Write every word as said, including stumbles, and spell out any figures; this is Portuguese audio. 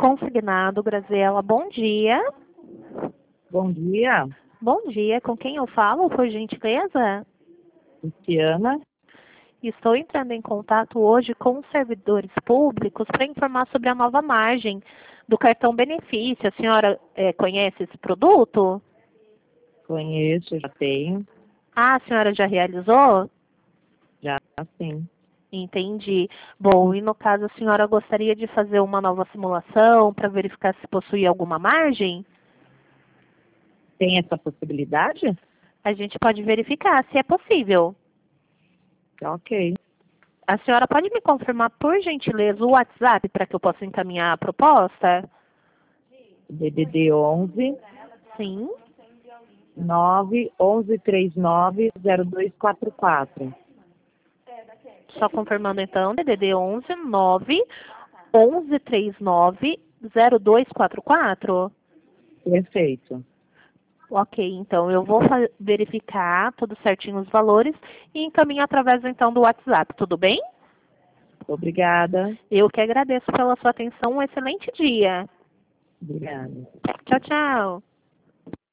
consignado, Graziela. Bom dia. Bom dia, Bom dia. Com quem eu falo, por gentileza? Luciana. Estou entrando em contato hoje com os servidores públicos para informar sobre a nova margem do cartão benefício. A senhora eh, conhece esse produto? Conheço, já tenho, Ah, a senhora já realizou? já sim. Entendi. Bom, e no caso a senhora gostaria de fazer uma nova simulação para verificar se possui alguma margem? Tem essa possibilidade? A gente pode verificar se é possível. Ok. A senhora pode me confirmar, por gentileza, o WhatsApp para que eu possa encaminhar a proposta? D D D onze Sim. nove onze trinta e nove zero dois quatro quatro. Só confirmando então, D D D onze nove onze trinta e nove zero dois quatro quatro. Perfeito. Ok, então eu vou fa- verificar tudo certinho os valores e encaminhar através então do WhatsApp, tudo bem? Obrigada. Eu que agradeço pela sua atenção, um excelente dia. Obrigada. Tchau, tchau.